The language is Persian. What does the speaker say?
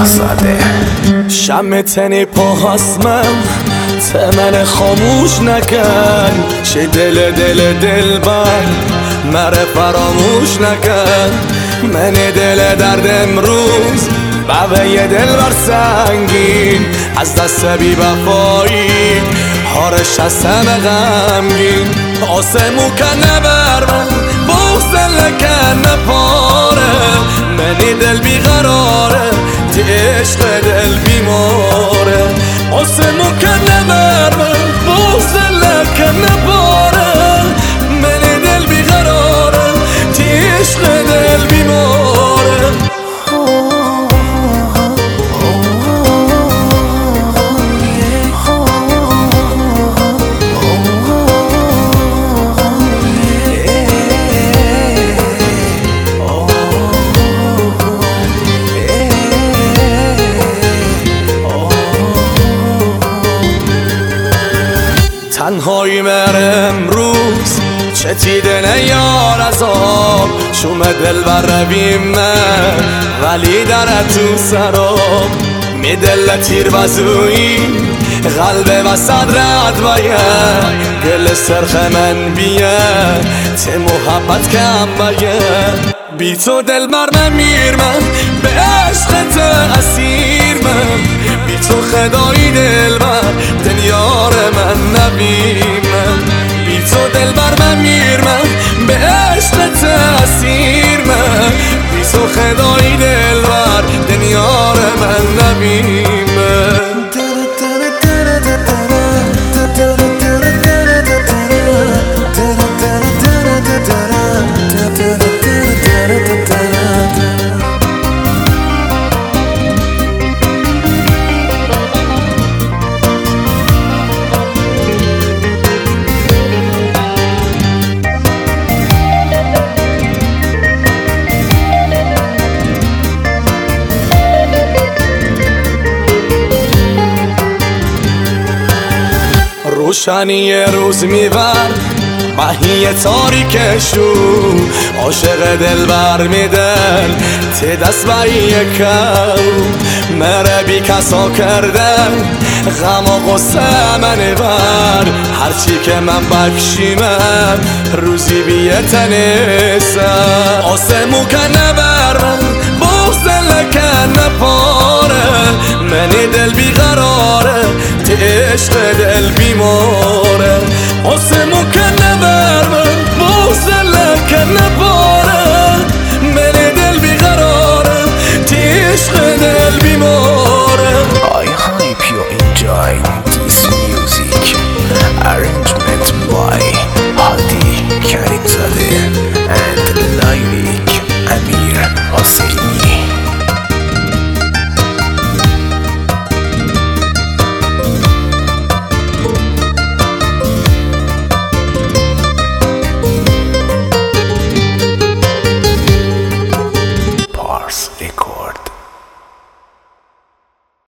شاهزاده شم تنی پاهاسمم تمن خاموش نکن چه دل بر مره فراموش نکن من دل درد امروز بوه دل بر سنگین از دست بی وفایی هارش از همه غمگین آسمو کنه بر من بغز لکنه پاره منی دل بیقراره دی عشق دل بیماره آسمو کنه بر من بغز لکنه پاره منی دل بیقراره دی عشق دل بیماره تنهایی مر امروز چتیده نیار از آب شوم دل بر رویم من ولی در تو سراب می دل تیر بزوی قلب و صدرت باید گل سرخ من بیاد ته محبت کم باید بی تو دل بر من میر من به عشقت اسیر من بی تو خدایی دل بر دنیار من نبی من بی تو دل بر من میر من به عشقت اسیر من بی تو خدایی دل بر دنیار من نبی من روشنی روز میبر ماهی تاریکشو عاشق دل بر میدن تی دست بایی کو مره بی کسا کردن غم و غصه من بر هرچی که من بکشیمم روزی بیتنسم آسمو کنه بر من بغز لکنه پاره منی دل بیقراره تی عشق دل بیماره آسمو کنه بر من بغز لکنه پاره منی دل بیقراره تی عشق دل بیماره I hope you enjoyed this music.